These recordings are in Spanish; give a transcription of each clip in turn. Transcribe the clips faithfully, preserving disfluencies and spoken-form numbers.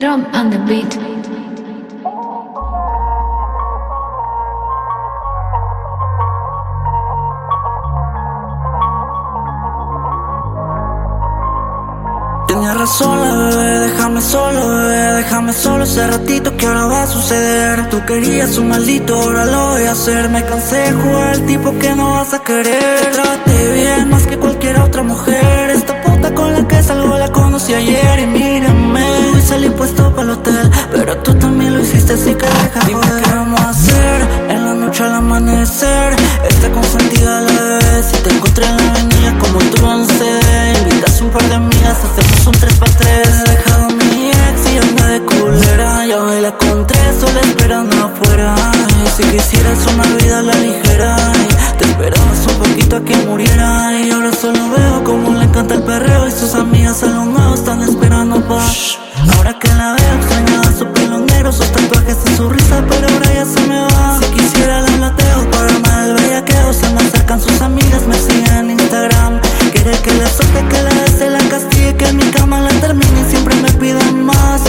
Drum on the beat. Tenía razón la bebé, déjame solo, bebé, déjame solo ese ratito que ahora va a suceder. Tú querías un maldito, ahora lo voy a hacer. Me cansé de jugar el tipo que no vas a querer. Te traté bien más que cualquier otra mujer. Esta puta con la que salgo la conocí ayer. Y mírame, hoy salí puesto para el hotel, pero tú también lo hiciste, así que deja joder. Dime qué vamos a hacer en la noche al amanecer. Está consentida la bebé, si te encontré en la avenida como tú once. Invitas un par de amigas, hacemos un tres pa' tres. He dejado a mi ex y anda de culera. Ya baila con tres, solo esperando afuera. Y si quisieras una vida a la ligera, y te esperabas un poquito a que muriera. Y ahora solo veo como le encanta el perreo, y sus amigas a lo nuevo están esperando pa' shh. Ahora que la veo extrañaba su pelo negro, sus tatuajes y su risa, pero ahora ya se me va. Si quisiera la plateo para armar el bellaqueo. Se me acercan sus amigas, me siguen en Instagram. Quiere que le suelte, que le bese, la castigue, que en mi cama la termine y siempre me piden más.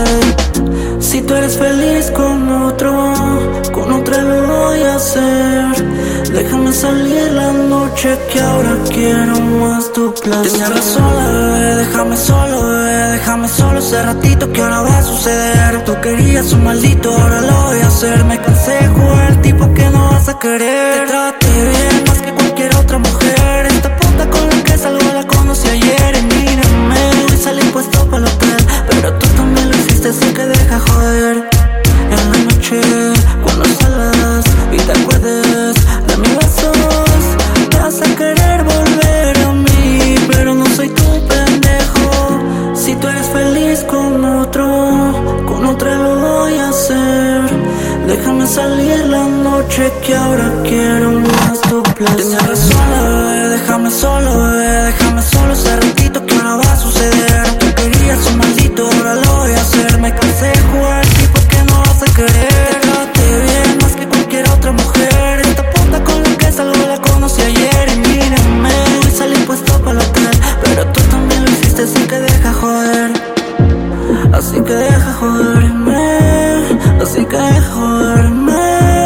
Ey. Si tú eres feliz con otro, con otra lo voy a hacer. Déjame salir la noche que ahora quiero más tu placer. Tenía razón la bebé, déjame solo, bebé, déjame solo ese ratito que ahora va a suceder. Tú querías un maldito, ahora lo voy a hacer. Me cansé de jugar el tipo que no vas a querer. Te traté bien más que cualquier otra mujer. Esta puta con la que salgo la conocí ayer. Y mírame, hoy salí puesto para el hotel, pero tú también lo hiciste, así que deja joder. En la noche, cuando salgas y te acuerdes de mis besos, vas a querer volver a mí, pero no soy tu pendejo. Si tú eres feliz con otro, con otra lo voy a hacer. Déjame salir la noche que ahora quiero más tu placer. Tenía razón la bebé, déjame solo, bebé, déjame solo ese ratito que ahora va a suceder. Tú querías un maldito, ahora lo voy a hacer. Me cansé de jugar el tipo que no vas a querer. Te traté bien más que cualquier otra mujer. Esta puta con la que salgo la conocí ayer. Y mírame, hoy salí puesto para el hotel, pero tú también lo hiciste, así que deja joder. Así que deja joderme, así que deja joderme.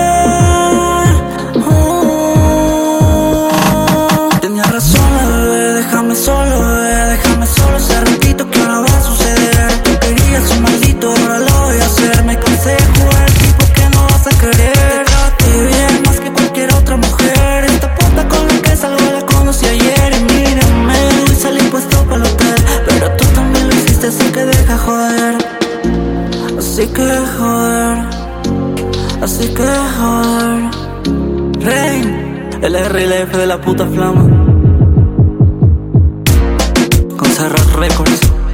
Oh. Tenía razón la bebé, déjame solo, bebé, déjame solo ese ratito que ahora va a suceder. Tú querías un maldito, ahora lo voy a hacer. Me cansé de jugar el tipo que no vas a querer. Te traté bien más que cualquier otra mujer. Esta puta con la que salgo la conocí ayer. Y mírame, hoy salí puesto para el hotel, pero tú también lo hiciste, así que deja joder. Así que joder, así que joder. Rain, el R y el F de la puta flama, con Serra Records.